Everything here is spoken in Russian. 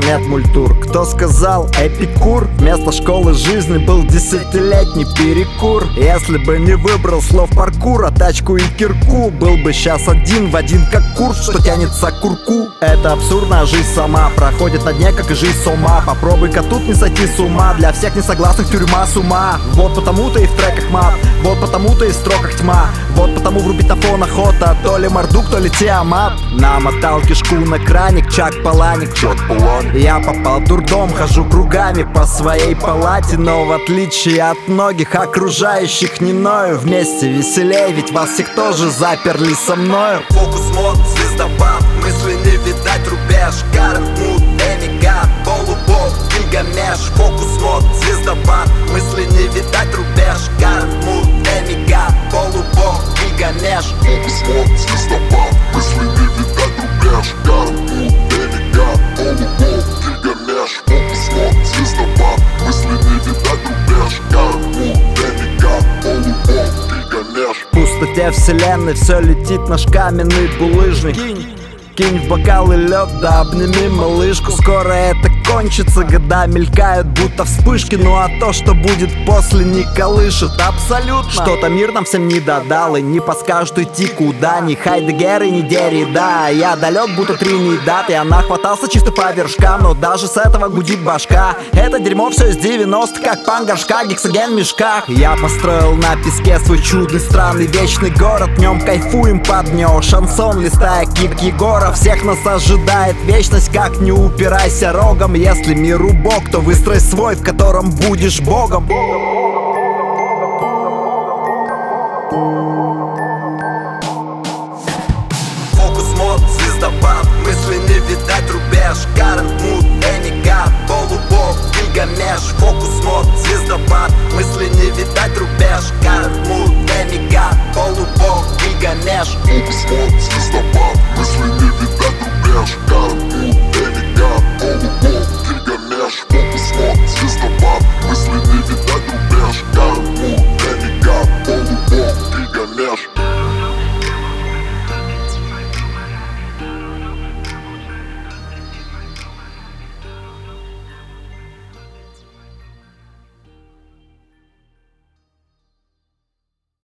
нет мультур. Кто сказал Эпикур? Вместо школы жизни был 10-летний перекур. Если бы не выбрал слов паркура, тачку и кирку, был бы сейчас один в один как курс, что тянется к курку. Это абсурдная жизнь сама проходит на дне, как и жизнь с ума. Попробуй-ка тут не сойти с ума, для всех несогласных тюрьма с ума. Вот потому-то и в треках мат, вот потому-то и в строках тьма. Вот потому врубить на фон охота, то ли Мардук, то ли Тиамат. Намотал кишку на краник, Чак Паланик. Я попал в дурдом, хожу кругами по своей палате, но в отличие от многих окружающих не ною. Вместе веселей, ведь вас всех тоже заперли со мною. Фокус, мод, звездопад, мысли не видать рубеж. Карент, мут, демигад, полубог, Гильгамеш. Фокус, мод, звездопад, мысли не видать рубеж. Карент, мут, демигад, полубог, Гильгамеш. Фокус, мод, звездопад, мысли не видать рубеж. Карент, мут, демигад, полубог, Гильгамеш. Фокус, мод, звездопад, мысли не видать рубеж. Карент, мут, демигад, полубог, Гильгамеш. В пустоте вселенной все летит наш каменный булыжник. Кинь в бокалы лед, да обними малышку. Скоро это кончится, года мелькают, будто вспышки. Ну а то, что будет после, не колышет абсолютно. Что-то мир нам всем не додал и не подскажут идти куда. Ни Хайдеггер и ни Деррида. Я далек, будто Тринидад. Я нахватался чисто по вершкам, но даже с этого гудит башка. Это дерьмо все из 90-х, как пан горшка, гексоген в мешках. Я построил на песке свой чудный, странный, вечный город. В нем кайфуем под него, шансон листая кик Егора. Всех нас ожидает вечность, как не упирайся рогом. Если мир убог, то выстрой свой, в котором будешь богом. Фокус, мод, звездопад, мысли не видать рубеж. Карент, мут, демигад, полубог, Гильгамеш. Фокус, мод, звездопад, мысли не видать рубеж. Карент, мут, демигад, полубог, Гильгамеш. Фокус, мод, звездопад.